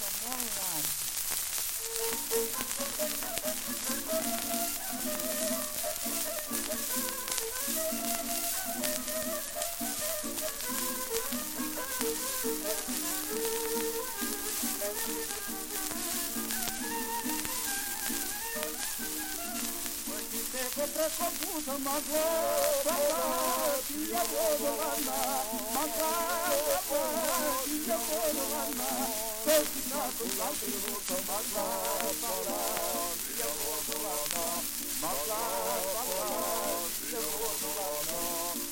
Preko puta magla, ti ja vodovana, magla, ti ja vodovana, to si na to zlatri vuka magla, ti ja vodovana, magla, ti ja vodovana.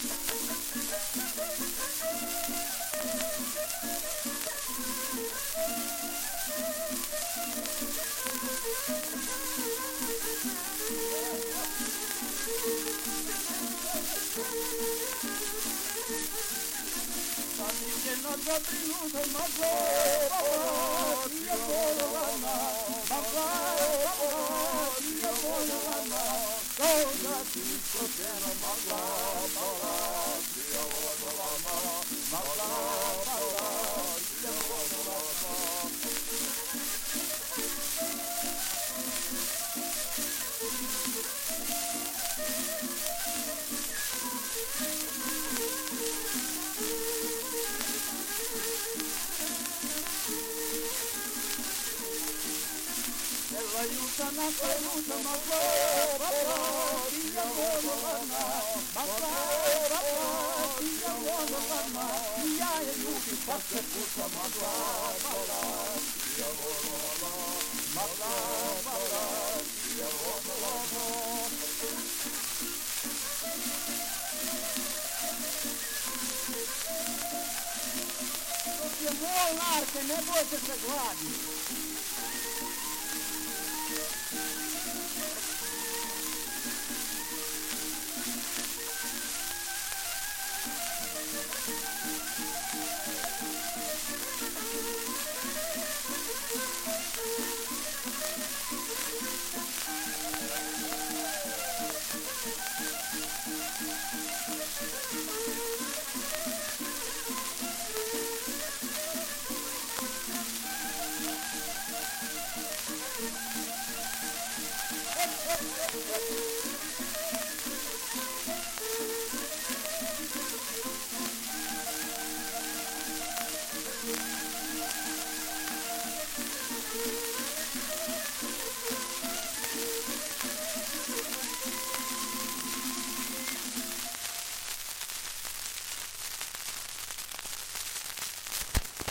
Na zabrinuta magla, ti ja vodovana, magla, ti ja vodovana, kao da ti iskopljena magla, ti ja vodovana, magla, ti ja vodovana. Aiuta naša ruta magla, ti ja vodovana, magla, ti ja vodovana, ja je ljubim pa se puta magla, ti ja vodovana, magla, ti ja vodovana. Dok je mol narke, ne bojte se gladi.